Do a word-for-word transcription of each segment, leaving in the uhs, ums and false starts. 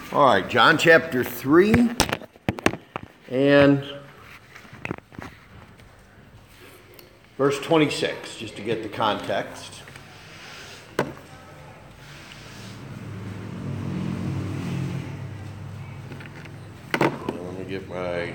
All right, John chapter three, and verse twenty-six, just to get the context. Let me get my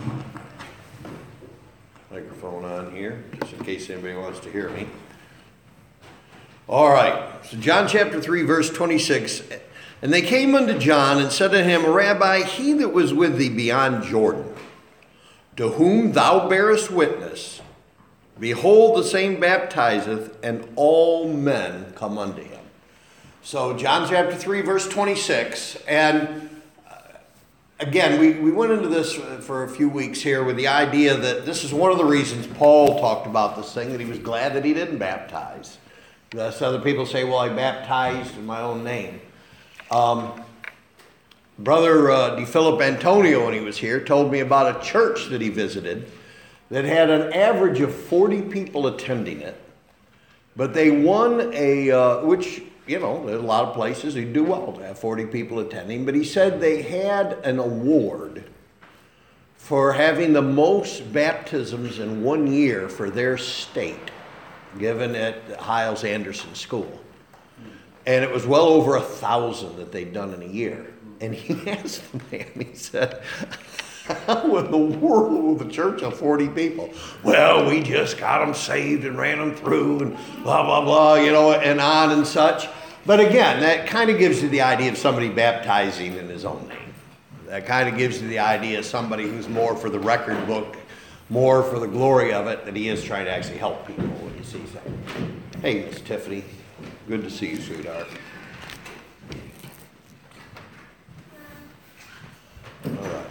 microphone on here, just in case anybody wants to hear me. All right, so John chapter three, verse twenty-six. And they came unto John and said to him, Rabbi, he that was with thee beyond Jordan, to whom thou bearest witness, behold, the same baptizeth, and all men come unto him. So John chapter three, verse twenty-six. And uh, again, we, we went into this for a few weeks here with the idea that this is one of the reasons Paul talked about this thing, that he was glad that he didn't baptize. That's other people say, well, I baptized in my own name. Um, Brother uh, DePhilip Antonio, when he was here, told me about a church that he visited that had an average of forty people attending it, but they won a, uh, which, you know, there's a lot of places they do well to have forty people attending, but he said they had an award for having the most baptisms in one year for their state, given at Hiles Anderson School. And it was well over a thousand that they'd done in a year. And he asked the man, he said, how in the world will the church of forty people? Well, we just got them saved and ran them through and blah, blah, blah, you know, and on and such. But again, that kind of gives you the idea of somebody baptizing in his own name. That kind of gives you the idea of somebody who's more for the record book, more for the glory of it, than he is trying to actually help people when he sees that. Hey, Miss Tiffany. Good to see you, sweetheart. All right.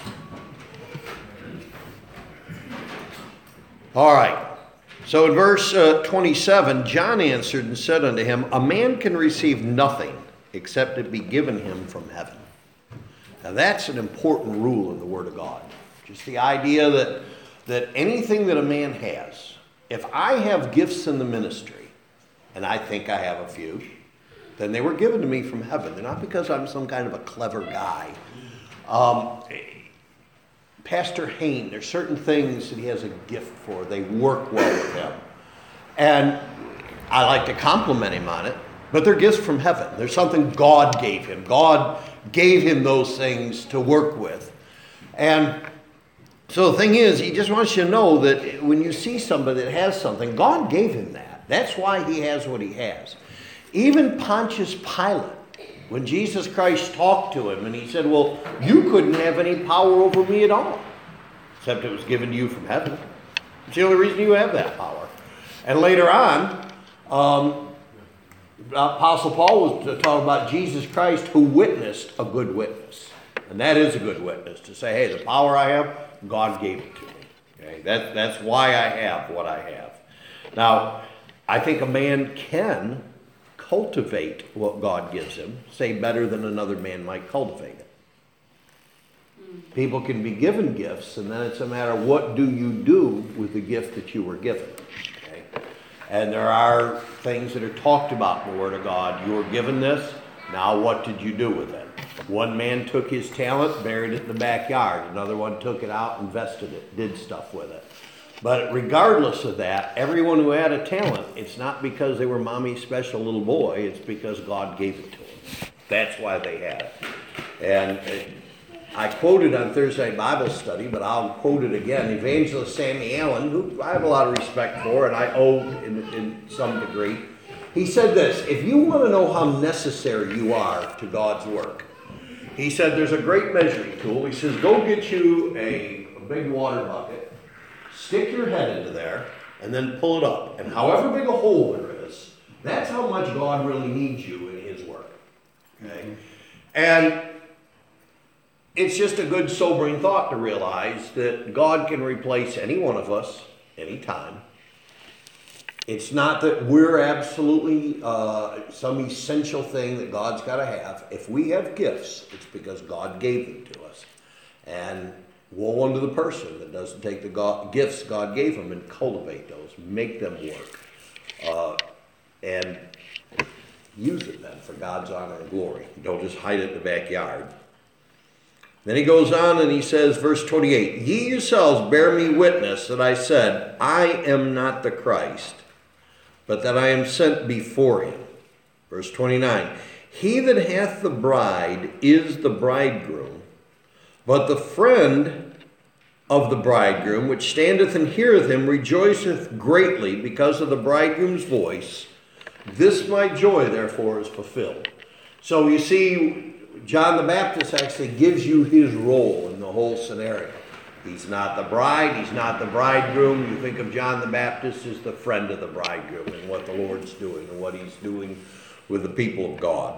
All right. So in verse uh, twenty-seven, John answered and said unto him, a man can receive nothing except it be given him from heaven. Now that's an important rule in the Word of God. Just the idea that, that anything that a man has, if I have gifts in the ministry, and I think I have a few, then they were given to me from heaven. They're not because I'm some kind of a clever guy. Um, Pastor Hain, there's certain things that he has a gift for. They work well with him. And I like to compliment him on it, but they're gifts from heaven. There's something God gave him. God gave him those things to work with. And so the thing is, he just wants you to know that when you see somebody that has something, God gave him that. That's why he has what he has. Even Pontius Pilate, when Jesus Christ talked to him and he said, well, you couldn't have any power over me at all, except it was given to you from heaven. It's the only reason you have that power. And later on, um, Apostle Paul was talking about Jesus Christ who witnessed a good witness. And that is a good witness, to say, hey, the power I have, God gave it to me. Okay? That, that's why I have what I have. Now, I think a man can cultivate what God gives him, say better than another man might cultivate it. People can be given gifts, and then it's a matter of what do you do with the gift that you were given. Okay? And there are things that are talked about in the Word of God. You were given this, now what did you do with it? One man took his talent, buried it in the backyard. Another one took it out, invested it, did stuff with it. But regardless of that, everyone who had a talent, it's not because they were mommy's special little boy, it's because God gave it to them. That's why they had it. And I quoted on Thursday night Bible study, but I'll quote it again. Evangelist Sammy Allen, who I have a lot of respect for, and I owe in, in some degree, he said this, if you want to know how necessary you are to God's work, he said there's a great measuring tool. He says, go get you a, a big water bucket, stick your head into there, and then pull it up. And however big a hole there is, that's how much God really needs you in his work. Okay? And it's just a good sobering thought to realize that God can replace any one of us anytime. It's not that we're absolutely uh, some essential thing that God's got to have. If we have gifts, it's because God gave them to us. And woe unto the person that doesn't take the God, gifts God gave them and cultivate those, make them work. Uh, and use it then for God's honor and glory. Don't just hide it in the backyard. Then he goes on and he says, verse twenty-eight, ye yourselves bear me witness that I said, I am not the Christ, but that I am sent before him. Verse twenty-nine, he that hath the bride is the bridegroom, but the friend of the bridegroom, which standeth and heareth him, rejoiceth greatly because of the bridegroom's voice. This my joy, therefore, is fulfilled. So you see, John the Baptist actually gives you his role in the whole scenario. He's not the bride, he's not the bridegroom. You think of John the Baptist as the friend of the bridegroom and what the Lord's doing and what he's doing with the people of God.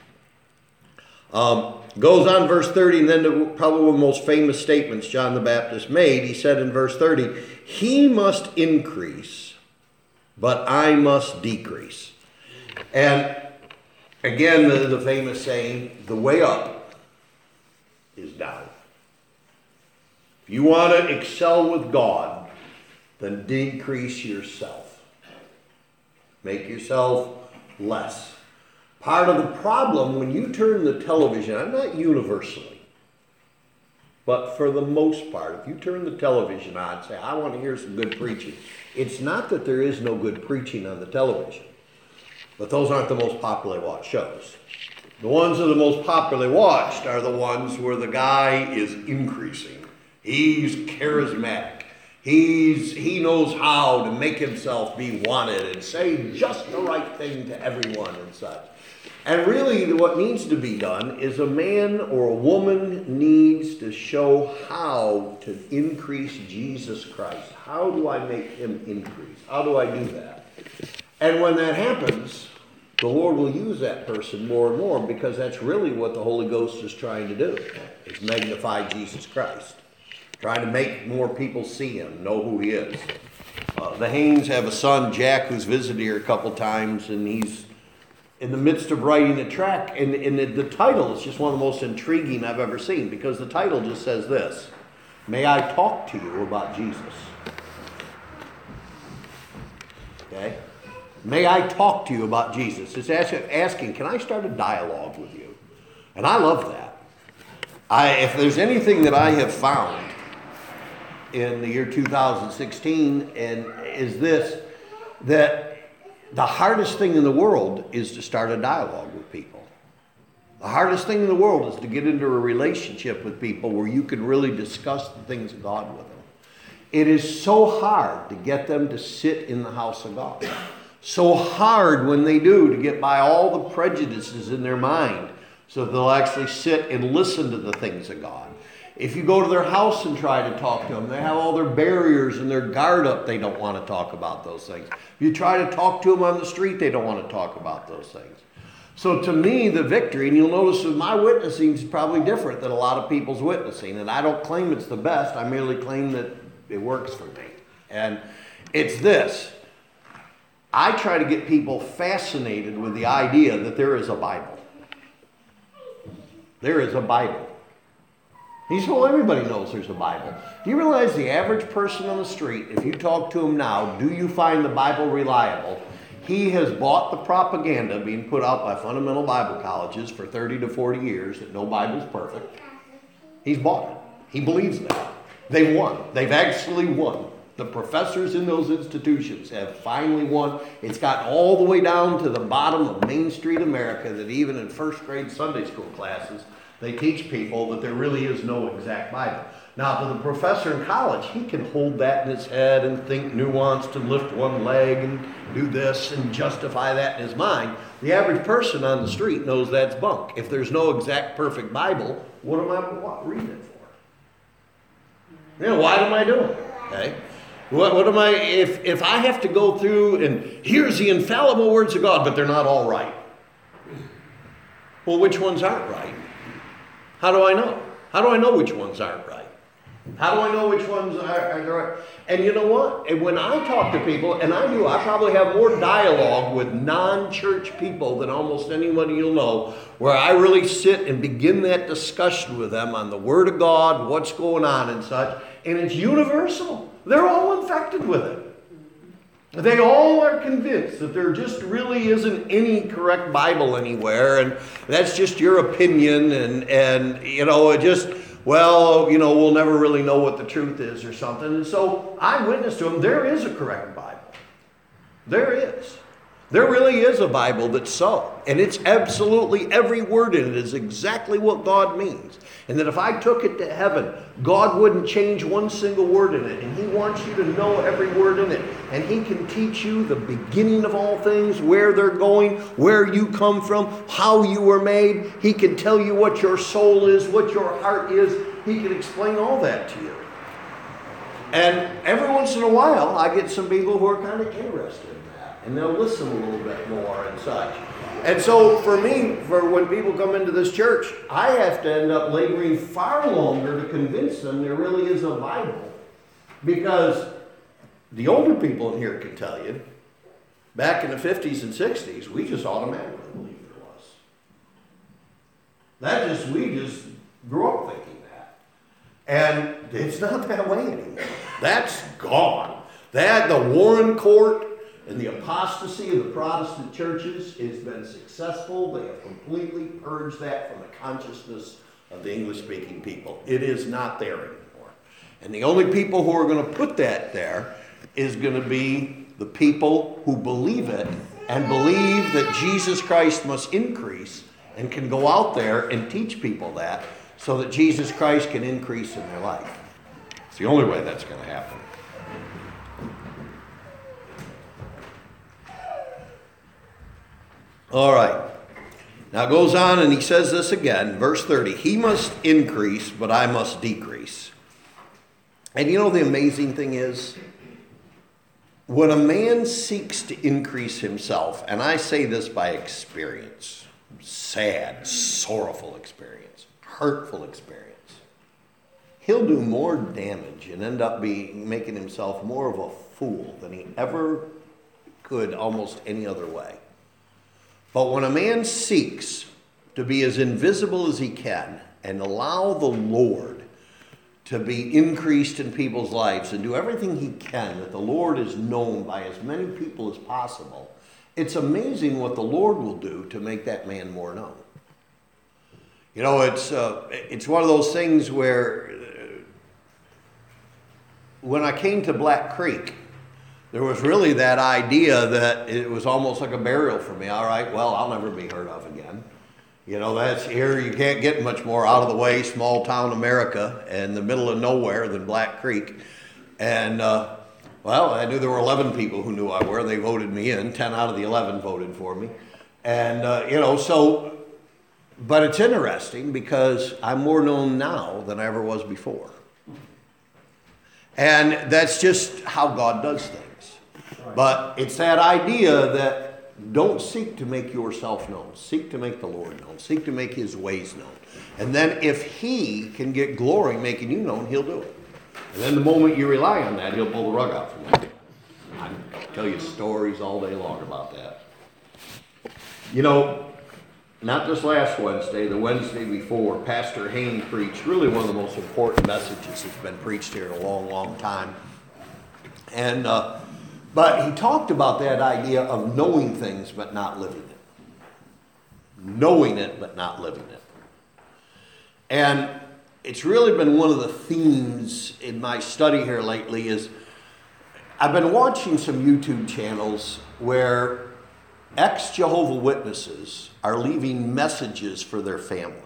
Um, goes on verse thirty, and then the, probably one of the most famous statements John the Baptist made. He said in verse thirty, he must increase, but I must decrease. And again, the, the famous saying, the way up is down. If you want to excel with God, then decrease yourself. Make yourself less. Part of the problem when you turn the television, I'm not universally, but for the most part, if you turn the television on and say, I want to hear some good preaching, it's not that there is no good preaching on the television, but those aren't the most popularly watched shows. The ones that are the most popularly watched are the ones where the guy is increasing. He's charismatic. He's, he knows how to make himself be wanted and say just the right thing to everyone and such. And really what needs to be done is a man or a woman needs to show how to increase Jesus Christ. How do I make him increase? How do I do that? And when that happens, the Lord will use that person more and more, because that's really what the Holy Ghost is trying to do, is magnify Jesus Christ. Trying to make more people see him, know who he is. Uh, the Haynes have a son, Jack, who's visited here a couple times, and he's in the midst of writing a track, and, and the, the title is just one of the most intriguing I've ever seen, because the title just says this: May I talk to you about Jesus? Okay? May I talk to you about Jesus? It's asking, can I start a dialogue with you? And I love that. I, if there's anything that I have found in the year two thousand sixteen, and is this, that the hardest thing in the world is to start a dialogue with people. The hardest thing in the world is to get into a relationship with people where you can really discuss the things of God with them. It is so hard to get them to sit in the house of God. So hard when they do to get by all the prejudices in their mind so that they'll actually sit and listen to the things of God. If you go to their house and try to talk to them, they have all their barriers and their guard up. They don't want to talk about those things. If you try to talk to them on the street, they don't want to talk about those things. So to me, the victory, and you'll notice that my witnessing is probably different than a lot of people's witnessing. And I don't claim it's the best. I merely claim that it works for me. And it's this. I try to get people fascinated with the idea that there is a Bible. There is a Bible. He said, well, everybody knows there's a Bible. Do you realize the average person on the street, if you talk to him now, do you find the Bible reliable? He has bought the propaganda being put out by fundamental Bible colleges for thirty to forty years that no Bible's perfect. He's bought it. He believes that. They won. They've actually won. The professors in those institutions have finally won. It's gotten all the way down to the bottom of Main Street America that even in first grade Sunday school classes, they teach people that there really is no exact Bible. Now, to the professor in college, he can hold that in his head and think nuanced and lift one leg and do this and justify that in his mind. The average person on the street knows that's bunk. If there's no exact perfect Bible, what am I what, reading it for? You know, why am I doing it? Okay? What, what am I, if, if I have to go through and here's the infallible words of God, but they're not all right. Well, which ones aren't right? How do I know? How do I know which ones aren't right? How do I know which ones are, are right? And you know what? And when I talk to people, and I do, I probably have more dialogue with non-church people than almost anybody you'll know, where I really sit and begin that discussion with them on the Word of God, what's going on and such, and it's universal. They're all infected with it. They all are convinced that there just really isn't any correct Bible anywhere, and that's just your opinion, and, and you know, it just, well, you know, we'll never really know what the truth is or something. And so I witnessed to them, there is a correct Bible. There is. There really is a Bible that's so. And it's absolutely, every word in it is exactly what God means. And that if I took it to heaven, God wouldn't change one single word in it. And He wants you to know every word in it. And He can teach you the beginning of all things, where they're going, where you come from, how you were made. He can tell you what your soul is, what your heart is. He can explain all that to you. And every once in a while, I get some people who are kind of interested. And they'll listen a little bit more and such. And so for me, for when people come into this church, I have to end up laboring far longer to convince them there really is a Bible. Because the older people in here can tell you, back in the fifties and sixties, we just automatically believed there was. That just, we just grew up thinking that. And it's not that way anymore. That's gone. That, the Warren Court, and the apostasy of the Protestant churches has been successful. They have completely purged that from the consciousness of the English-speaking people. It is not there anymore. And the only people who are going to put that there is going to be the people who believe it and believe that Jesus Christ must increase and can go out there and teach people that so that Jesus Christ can increase in their life. It's the only way that's going to happen. All right. Now it goes on and he says this again, verse thirty. He must increase, but I must decrease. And you know the amazing thing is, when a man seeks to increase himself, and I say this by experience, sad, sorrowful experience, hurtful experience, he'll do more damage and end up being making himself more of a fool than he ever could almost any other way. But when a man seeks to be as invisible as he can and allow the Lord to be increased in people's lives and do everything he can that the Lord is known by as many people as possible, it's amazing what the Lord will do to make that man more known. You know, it's uh, it's one of those things where uh, when I came to Black Creek, there was really that idea that it was almost like a burial for me. All right, well, I'll never be heard of again. You know, that's here, you can't get much more out of the way, small town America in the middle of nowhere than Black Creek. And, uh, well, I knew there were eleven people who knew I were. They voted me in. ten out of the eleven voted for me. And, uh, you know, so, but it's interesting because I'm more known now than I ever was before. And that's just how God does things. But it's that idea that don't seek to make yourself known. Seek to make the Lord known. Seek to make His ways known. And then if He can get glory making you known, He'll do it. And then the moment you rely on that, He'll pull the rug out from you. I can tell you stories all day long about that. You know, not just last Wednesday, the Wednesday before, Pastor Hayne preached really one of the most important messages that's been preached here in a long, long time. And, uh, but he talked about that idea of knowing things but not living it. Knowing it but not living it. And it's really been one of the themes in my study here lately is I've been watching some YouTube channels where ex-Jehovah's Witnesses are leaving messages for their family.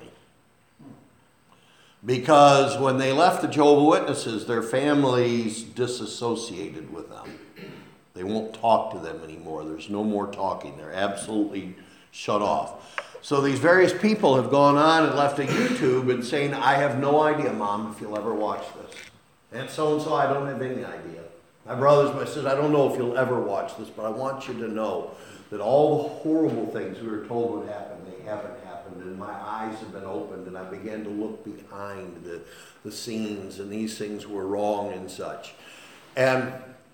Because when they left the Jehovah's Witnesses, their families disassociated with them. They won't talk to them anymore. There's no more talking. They're absolutely shut off. So these various people have gone on and left a YouTube and saying, I have no idea, Mom, if you'll ever watch this. And so-and-so, I don't have any idea. My brothers, my sisters, I don't know if you'll ever watch this, but I want you to know that all the horrible things we were told would happen, they haven't happened. And my eyes have been opened, and I began to look behind the, the scenes, and these things were wrong and such. And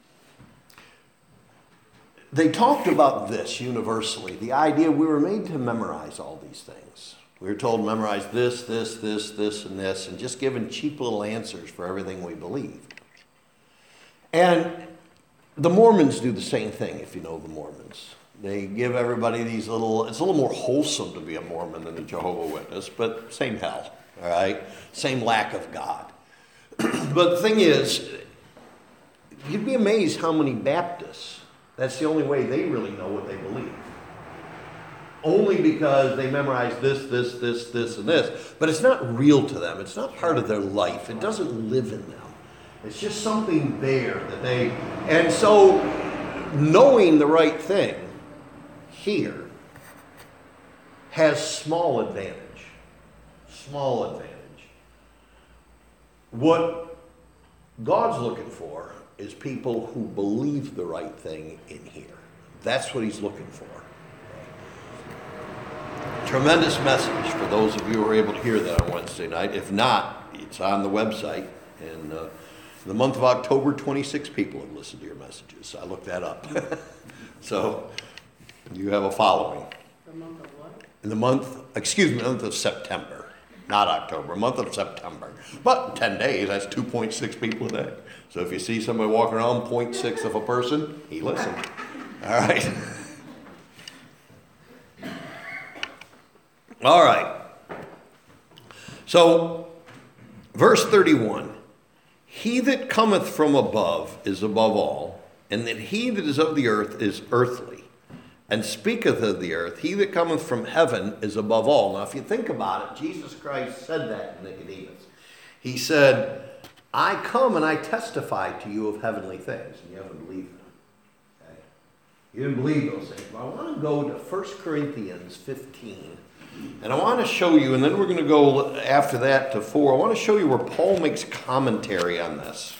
they talked about this universally, the idea we were made to memorize all these things. We were told to memorize this, this, this, this, and this, and just given cheap little answers for everything we believe. And The Mormons do the same thing, if you know the Mormons. They give everybody these little, it's a little more wholesome to be a Mormon than a Jehovah's Witness, but same hell, all right? Same lack of God. But the thing is, you'd be amazed how many Baptists, that's the only way they really know what they believe. Only because they memorize this, this, this, this, and this. But it's not real to them. It's not part of their life. It doesn't live in them. It's just something there that they, and so knowing the right thing here has small advantage. Small advantage. What God's looking for is people who believe the right thing in here. That's what he's looking for. Tremendous message for those of you who are able to hear that on Wednesday night. If not, it's on the website. And uh, in the month of October, twenty-six people have listened to your messages. I looked that up. So you have a following. The month of what? In the month, excuse me, month of September. Not October, month of September. But ten days, that's two point six people a day. So if you see somebody walking around zero point six of a person, he listened. All right. All right. So, verse thirty-one. He that cometh from above is above all, and that he that is of the earth is earthly, and speaketh of the earth. He that cometh from heaven is above all. Now, if you think about it, Jesus Christ said that to Nicodemus. He said, I come and I testify to you of heavenly things, and you haven't believed them. Okay? You didn't believe those things. But I want to go to First Corinthians fifteen. And I want to show you, and then we're going to go after that to four. I want to show you where Paul makes commentary on this.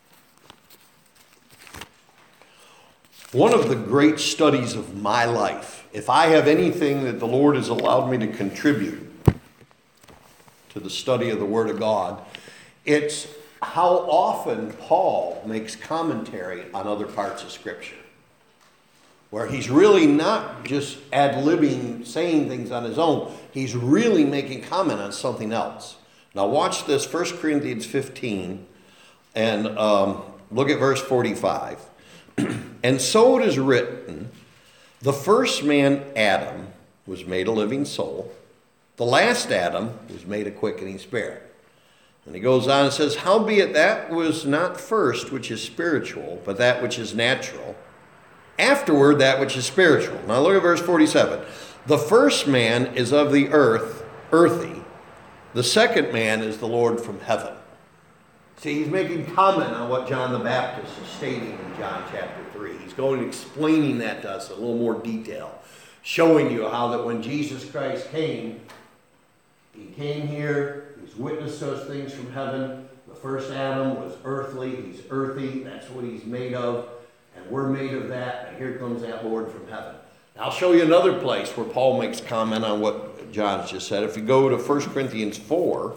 One of the great studies of my life, if I have anything that the Lord has allowed me to contribute to the study of the Word of God, it's how often Paul makes commentary on other parts of Scripture, where he's really not just ad-libbing, saying things on his own. He's really making comment on something else. Now watch this, First Corinthians fifteen, and um, look at verse forty-five. And so it is written, the first man, Adam, was made a living soul. The last Adam was made a quickening spirit. And he goes on and says, howbeit that was not first which is spiritual, but that which is natural. Afterward, that which is spiritual. Now look at verse forty-seven. The first man is of the earth, earthy. The second man is the Lord from heaven. See, he's making comment on what John the Baptist is stating in John chapter three. He's going and explaining that to us in a little more detail, showing you how that when Jesus Christ came, he came here, he's witnessed those things from heaven. The first Adam was earthly, he's earthy, that's what he's made of. And we're made of that, and here comes that Lord from heaven. Now, I'll show you another place where Paul makes comment on what John's just said. If you go to First Corinthians four,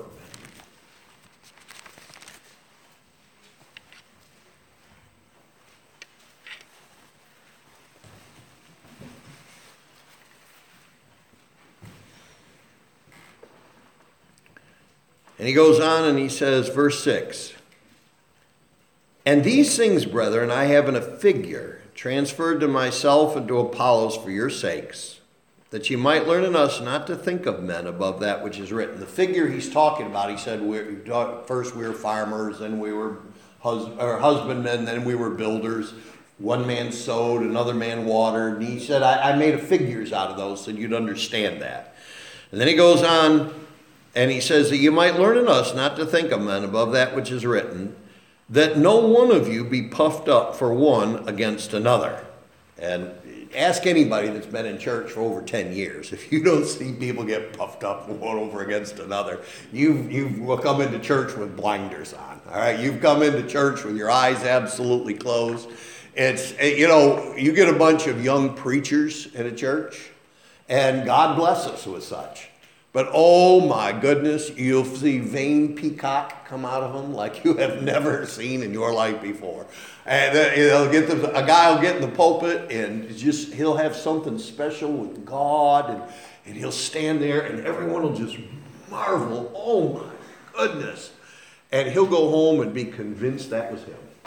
and he goes on and he says, verse six, and these things, brethren, I have in a figure, transferred to myself and to Apollos for your sakes, that ye might learn in us not to think of men above that which is written. The figure he's talking about, he said, we're, first we were farmers, then we were hus- or husbandmen, then we were builders. One man sowed, another man watered. And he said, I, I made figures out of those so you'd understand that. And then he goes on, and he says that you might learn in us not to think of men above that which is written, that no one of you be puffed up for one against another. And ask anybody that's been in church for over ten years. If you don't see people get puffed up one over against another, you've, you've come into church with blinders on. All right, you've come into church with your eyes absolutely closed. It's, you know, you get a bunch of young preachers in a church, and God bless us with such. But oh my goodness, you'll see vain peacock come out of them like you have never seen in your life before. And they'll get the, a guy will get in the pulpit and just he'll have something special with God, and, and he'll stand there and everyone will just marvel, oh my goodness. And he'll go home and be convinced that was him.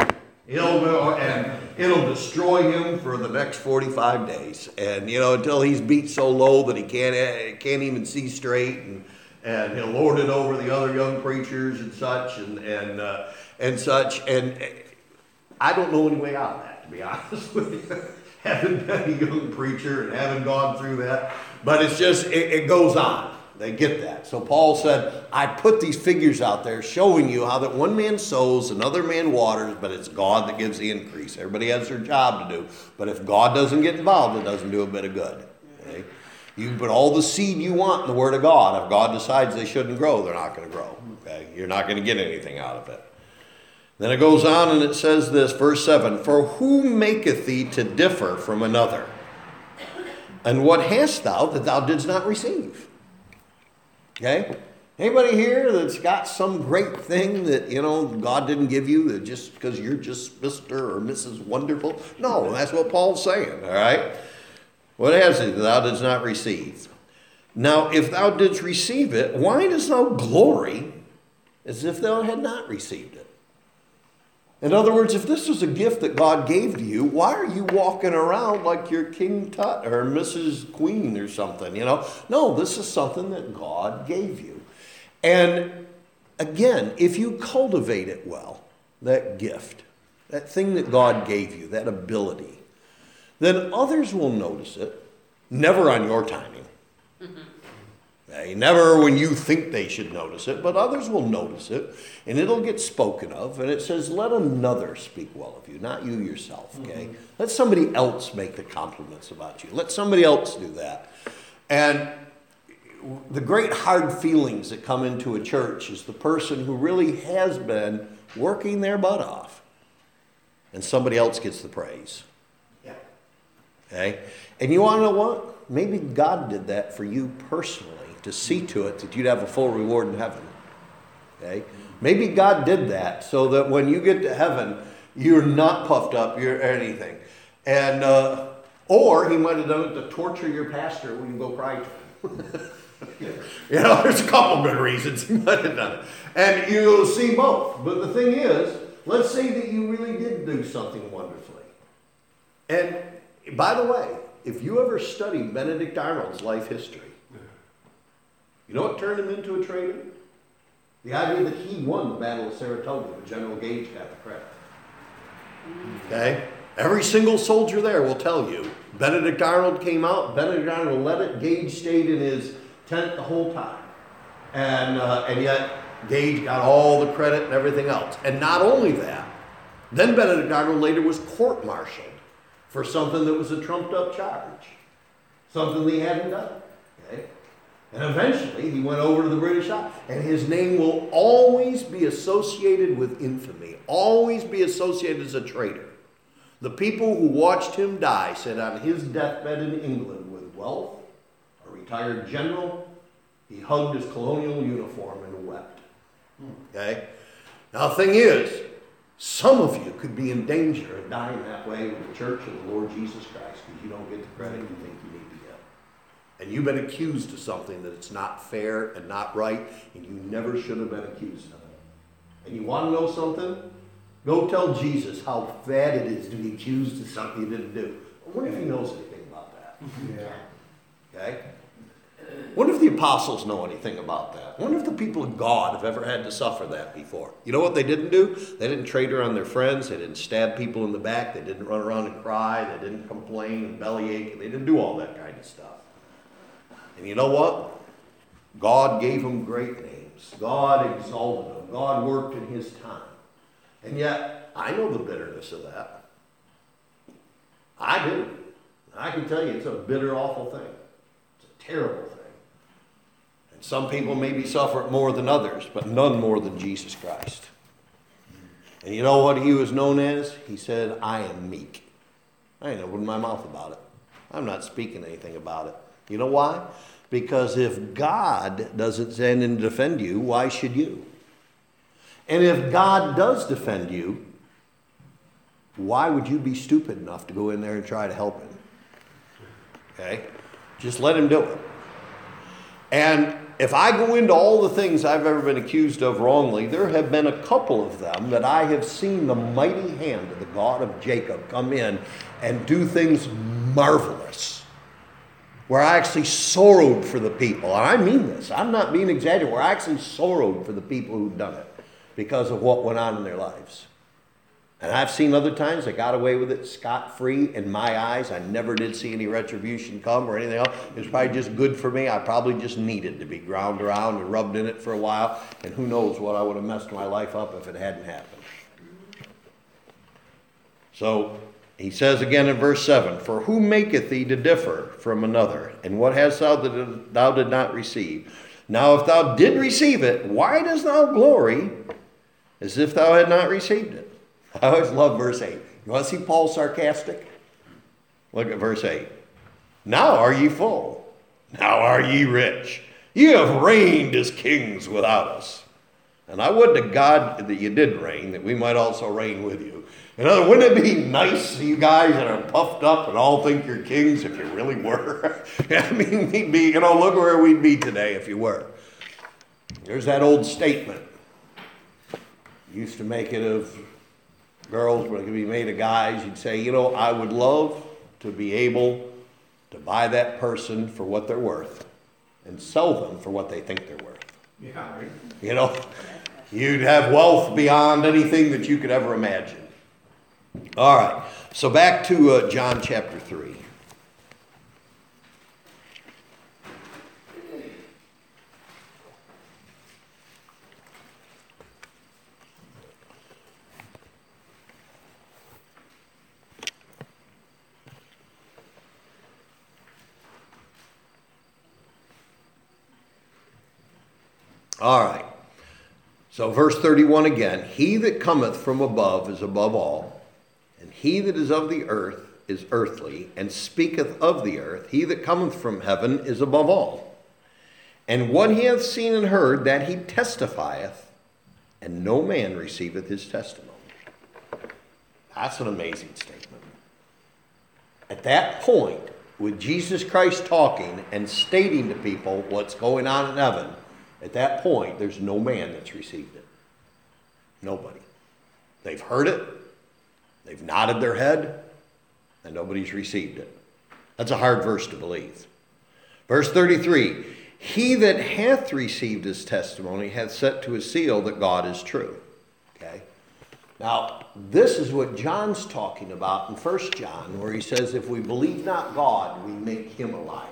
He'll, and it'll destroy him for the next forty-five days. And, you know, until he's beat so low that he can't, can't even see straight. And, and he'll lord it over the other young preachers and such and, and, uh, and such. And I don't know any way out of that, to be honest with you. Haven't been a young preacher and haven't gone through that. But it's just, it, it goes on. They get that. So Paul said, I put these figures out there showing you how that one man sows, another man waters, but it's God that gives the increase. Everybody has their job to do. But if God doesn't get involved, it doesn't do a bit of good. Okay? You can put all the seed you want in the Word of God. If God decides they shouldn't grow, they're not going to grow. Okay? You're not going to get anything out of it. Then it goes on and it says this, verse seven, For who maketh thee to differ from another? And what hast thou that thou didst not receive? Okay? Anybody here that's got some great thing that, you know, God didn't give you that just because you're just Mister or Missus Wonderful? No, that's what Paul's saying, all right? What has it that thou didst not receive? Now, if thou didst receive it, why dost thou glory as if thou had not received it? In other words, if this was a gift that God gave to you, why are you walking around like you're King Tut or Missus Queen or something, you know? No, this is something that God gave you. And again, if you cultivate it well, that gift, that thing that God gave you, that ability, then others will notice it, never on your timing. Mm-hmm. Okay, never when you think they should notice it, but others will notice it, and it'll get spoken of. And it says, let another speak well of you, not you yourself, okay? Mm-hmm. Let somebody else make the compliments about you. Let somebody else do that. And the great hard feelings that come into a church is the person who really has been working their butt off, and somebody else gets the praise. Yeah. Okay? And you want to know what? Maybe God did that for you personally, to see to it that you'd have a full reward in heaven. Okay? Maybe God did that so that when you get to heaven, you're not puffed up or anything. And uh, or he might have done it to torture your pastor when you go cry to him. You know, there's a couple good reasons he might have done it. And you'll see both. But the thing is, let's say that you really did do something wonderfully. And by the way, if you ever studied Benedict Arnold's life history, you know what turned him into a traitor? The idea that he won the Battle of Saratoga, but General Gage got the credit. Okay? Every single soldier there will tell you, Benedict Arnold came out, Benedict Arnold led it, Gage stayed in his tent the whole time. And, uh, and yet, Gage got all the credit and everything else. And not only that, then Benedict Arnold later was court-martialed for something that was a trumped-up charge. Something that he hadn't done. Okay? And eventually, he went over to the British Isles, and his name will always be associated with infamy, always be associated as a traitor. The people who watched him die said on his deathbed in England with wealth, a retired general, he hugged his colonial uniform and wept. Okay? Now, the thing is, some of you could be in danger of dying that way with the Church of the Lord Jesus Christ because you don't get the credit you think you need to get. And you've been accused of something that it's not fair and not right, and you never should have been accused of it. And you want to know something? Go tell Jesus how bad it is to be accused of something you didn't do. I wonder if he knows anything about that. Yeah. Okay? I wonder if the apostles know anything about that. I wonder if the people of God have ever had to suffer that before. You know what they didn't do? They didn't traitor on their friends. They didn't stab people in the back. They didn't run around and cry. They didn't complain and bellyache. They didn't do all that kind of stuff. And you know what? God gave them great names. God exalted them. God worked in his time. And yet, I know the bitterness of that. I do. I can tell you it's a bitter, awful thing. It's a terrible thing. And some people maybe suffer it more than others, but none more than Jesus Christ. And you know what he was known as? He said, I am meek. I ain't opening my mouth about it. I'm not speaking anything about it. You know why? Because if God doesn't stand and defend you, why should you? And if God does defend you, why would you be stupid enough to go in there and try to help him? Okay? Just let him do it. And if I go into all the things I've ever been accused of wrongly, there have been a couple of them that I have seen the mighty hand of the God of Jacob come in and do things marvelous, where I actually sorrowed for the people. And I mean this. I'm not being exaggerated. Where I actually sorrowed for the people who've done it because of what went on in their lives. And I've seen other times they got away with it scot-free in my eyes. I never did see any retribution come or anything else. It was probably just good for me. I probably just needed to be ground around and rubbed in it for a while. And who knows what I would have messed my life up if it hadn't happened. So he says again in verse seven, for who maketh thee to differ from another? And what hast thou that thou did not receive? Now if thou did receive it, why dost thou glory as if thou had not received it? I always love verse eight. You want to see Paul sarcastic? Look at verse eight. Now are ye full. Now are ye rich. Ye have reigned as kings without us. And I would to God that you did reign, that we might also reign with you. In other words, wouldn't it be nice, you guys that are puffed up and all think you're kings, if you really were? I mean, we'd be, you know, look where we'd be today if you were. There's that old statement. Used to make it of girls, but it could be made of guys. You'd say, you know, I would love to be able to buy that person for what they're worth and sell them for what they think they're worth. Yeah, right. You know, you'd have wealth beyond anything that you could ever imagine. All right, so back to uh, John chapter three. All right. So verse thirty-one again. He that cometh from above is above all, and he that is of the earth is earthly, and speaketh of the earth. He that cometh from heaven is above all. And what he hath seen and heard, that he testifieth, and no man receiveth his testimony. That's an amazing statement. At that point, with Jesus Christ talking and stating to people what's going on in heaven, at that point, there's no man that's received it. Nobody. They've heard it, they've nodded their head, and nobody's received it. That's a hard verse to believe. Verse thirty-three, he that hath received his testimony hath set to his seal that God is true. Okay? Now, this is what John's talking about in First John, where he says, if we believe not God, we make him a liar.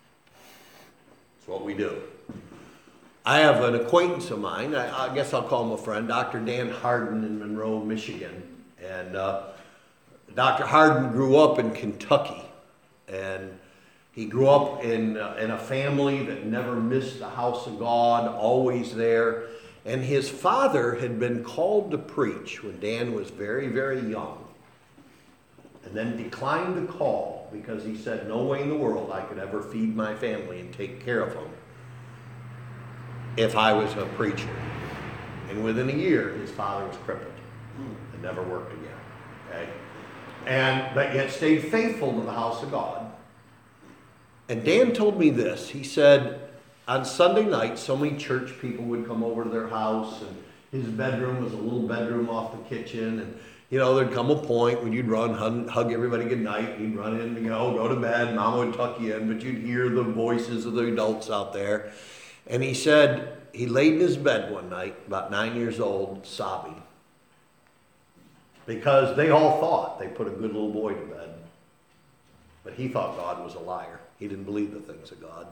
That's what we do. I have an acquaintance of mine, I, I guess I'll call him a friend, Doctor Dan Harden in Monroe, Michigan. And uh, Doctor Harden grew up in Kentucky. And he grew up in, uh, in a family that never missed the house of God, always there. And his father had been called to preach when Dan was very, very young. And then declined the call because he said, no way in the world I could ever feed my family and take care of them if I was a preacher. And within a year, his father was crippled and never worked again. Okay? And but yet stayed faithful to the house of God. And Dan told me this. He said, on Sunday night, so many church people would come over to their house, and his bedroom was a little bedroom off the kitchen. And, you know, there'd come a point when you'd run, hug, hug everybody good night, and you'd run in, you know, go to bed, Mama would tuck you in, but you'd hear the voices of the adults out there. And he said he laid in his bed one night, about nine years old, sobbing. Because they all thought they put a good little boy to bed. But he thought God was a liar. He didn't believe the things of God.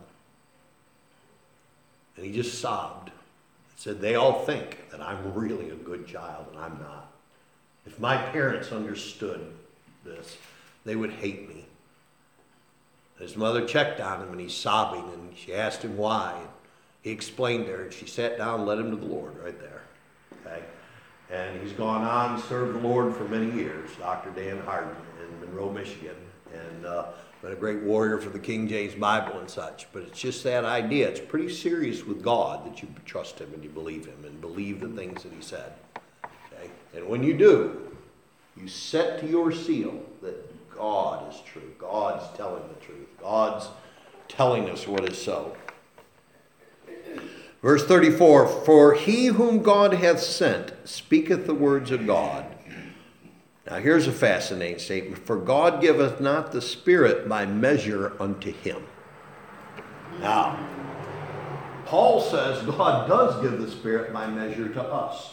And he just sobbed. He said, they all think that I'm really a good child, and I'm not. If my parents understood this, they would hate me. His mother checked on him, and he's sobbing, and she asked him why. He explained to her, and she sat down and led him to the Lord right there. Okay? And he's gone on and served the Lord for many years, Doctor Dan Harden in Monroe, Michigan. And uh, been a great warrior for the King James Bible and such. But it's just that idea. It's pretty serious with God that you trust him and you believe him and believe the things that he said. Okay? And when you do, you set to your seal that God is true. God's telling the truth. God's telling us what is so. Verse thirty-four, for he whom God hath sent speaketh the words of God. Now here's a fascinating statement. For God giveth not the Spirit by measure unto him. Now, Paul says God does give the Spirit by measure to us.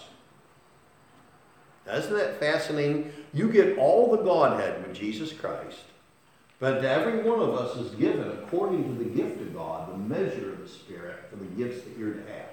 Isn't that fascinating? You get all the Godhead with Jesus Christ, but to every one of us is given, according to the gift of God, the measure of the Spirit for the gifts that you're to have.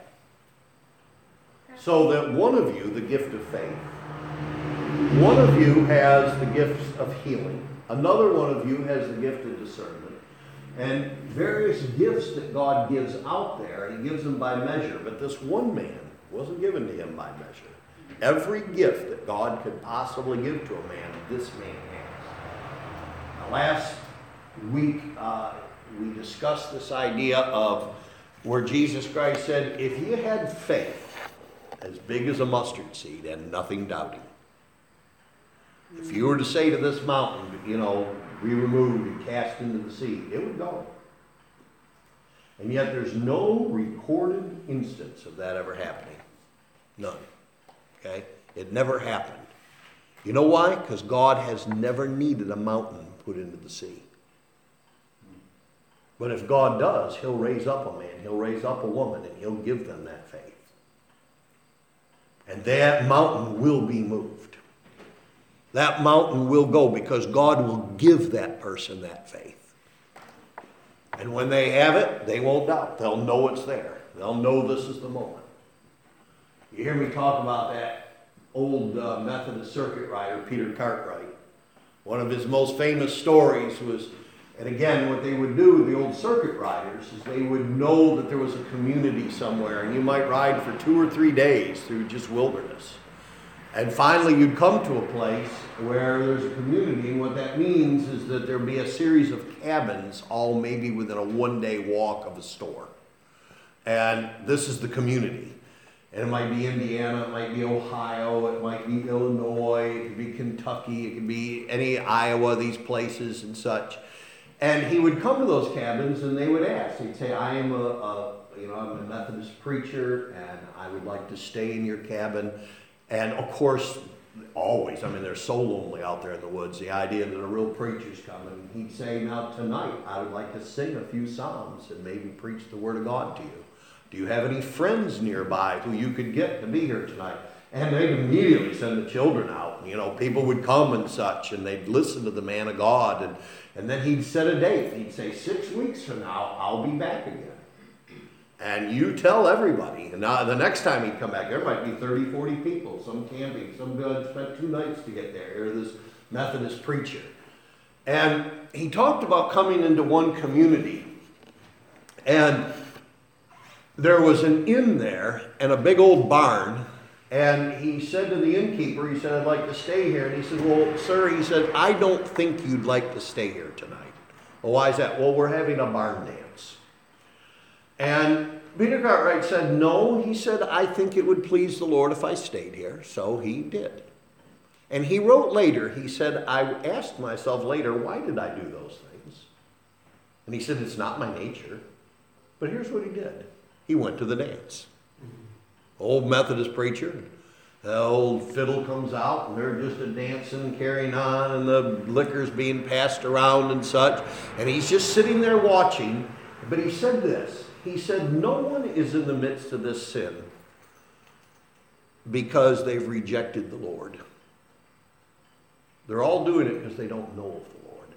So that one of you, the gift of faith, one of you has the gift of healing, another one of you has the gift of discernment, and various gifts that God gives out there, he gives them by measure, but this one man wasn't given to him by measure. Every gift that God could possibly give to a man, this man has. Now, last week, uh, we discussed this idea of where Jesus Christ said, if you had faith as big as a mustard seed and nothing doubting, if you were to say to this mountain, you know, be removed and cast into the sea, it would go. And yet there's no recorded instance of that ever happening. None. Okay? It never happened. You know why? Because God has never needed a mountain put into the sea. But if God does, he'll raise up a man, he'll raise up a woman, and he'll give them that faith. And that mountain will be moved. That mountain will go because God will give that person that faith. And when they have it, they won't doubt. They'll know it's there. They'll know this is the moment. You hear me talk about that old uh, Methodist circuit rider, Peter Cartwright. One of his most famous stories was, and again, what they would do, the old circuit riders, is they would know that there was a community somewhere, and you might ride for two or three days through just wilderness. And finally, you'd come to a place where there's a community, and what that means is that there'd be a series of cabins, all maybe within a one-day walk of a store. And this is the community. And it might be Indiana, it might be Ohio, it might be Illinois, it could be Kentucky, it could be any Iowa, these places and such. And he would come to those cabins and they would ask, he'd say, I am a, a you know, I'm a Methodist preacher and I would like to stay in your cabin. And of course, always, I mean, they're so lonely out there in the woods, the idea that a real preacher's coming. He'd say, now tonight, I would like to sing a few psalms and maybe preach the word of God to you. Do you have any friends nearby who you could get to be here tonight? And they'd immediately send the children out. You know, people would come and such, and they'd listen to the man of God. And, and then he'd set a date. He'd say, six weeks from now, I'll be back again. And you tell everybody. And now the next time he'd come back, there might be thirty, forty people, some camping, some good, spent two nights to get there. Hear this Methodist preacher. And he talked about coming into one community. And there was an inn there and a big old barn. And he said to the innkeeper, he said, I'd like to stay here. And he said, well, sir, he said, I don't think you'd like to stay here tonight. Well, why is that? Well, we're having a barn dance. And Peter Cartwright said, no, he said, I think it would please the Lord if I stayed here. So he did. And he wrote later, he said, I asked myself later, why did I do those things? And he said, it's not my nature. But here's what he did. He went to the dance. Old Methodist preacher, the old fiddle comes out, and they're just a dancing, carrying on, and the liquor's being passed around and such. And he's just sitting there watching. But he said this. He said, no one is in the midst of this sin because they've rejected the Lord. They're all doing it because they don't know of the Lord.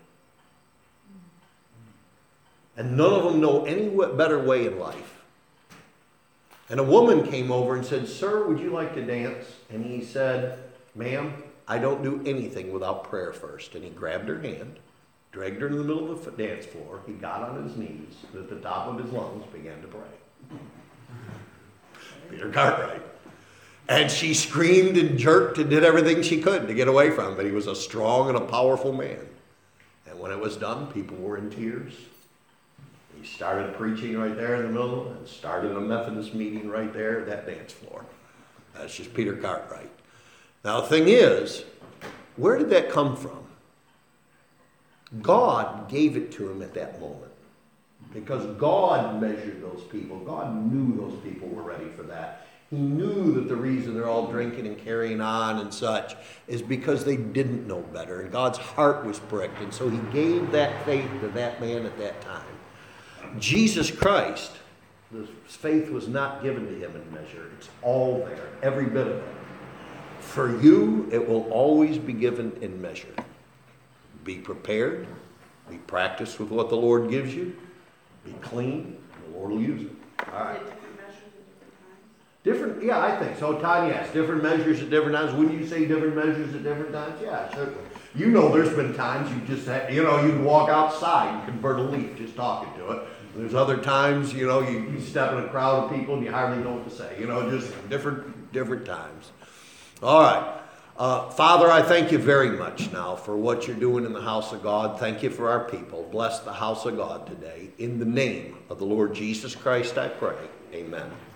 And none of them know any better way in life. And a woman came over and said, sir, would you like to dance? And he said, ma'am, I don't do anything without prayer first. And he grabbed her hand, dragged her in the middle of the dance floor. He got on his knees, and at the top of his lungs began to pray. Peter Cartwright. And she screamed and jerked and did everything she could to get away from him. But he was a strong and a powerful man. And when it was done, people were in tears. He started preaching right there in the middle and started a Methodist meeting right there at that dance floor. That's just Peter Cartwright. Now the thing is, where did that come from? God gave it to him at that moment. because God measured those people. God knew those people were ready for that. He knew that the reason they're all drinking and carrying on and such is because they didn't know better, and God's heart was pricked, and so he gave that faith to that man at that time. Jesus Christ, his faith was not given to him in measure. It's all there, every bit of it. For you, it will always be given in measure. Be prepared. Be practiced with what the Lord gives you. Be clean. The Lord will use it. All right. Different measures at different times? Different, yeah, I think so. Todd, yes. Different measures at different times. Wouldn't you say different measures at different times? Yeah, certainly. You know there's been times you just had, you know, you'd walk outside and convert a leaf just talking to it. There's other times, you know, you, you step in a crowd of people and you hardly know what to say. You know, just different, different times. All right. Uh, Father, I thank you very much now for what you're doing in the house of God. Thank you for our people. Bless the house of God today. In the name of the Lord Jesus Christ, I pray. Amen.